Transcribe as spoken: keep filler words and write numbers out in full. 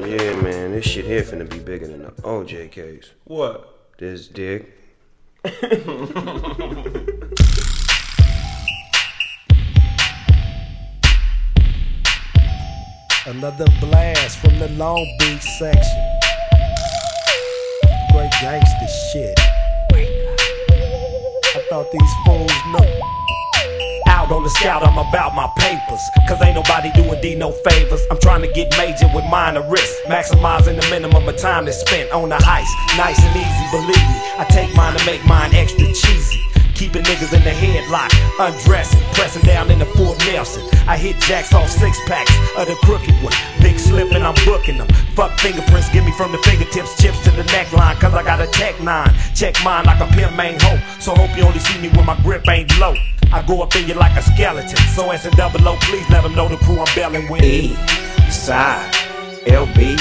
Yeah, man, this shit here finna be bigger than the O J case. What? This dick. Another blast from the Long Beach section. Great gangsta shit. I thought these fools knew. Out on the scout, I'm about my papers. Cause ain't nobody doing D no favors. I'm trying to get major with minor risk. Maximizing the minimum of time that's spent on the heist. Nice and easy, believe me. I take mine to make mine extra cheesy. Keeping niggas in the headlock, undressing, pressing down in the Fort Nelson. I hit jacks off six packs of the crooked one. Big slip and I'm booking them. Fuck fingerprints, give me from the fingertips, chips to the neckline. Cause I got a tech nine. Check mine like a pimp ain't hoe. So hope you only see me when my grip ain't low. I go up in you like a skeleton. So S and double O, please let them know the crew I'm belling with. E, side, L B.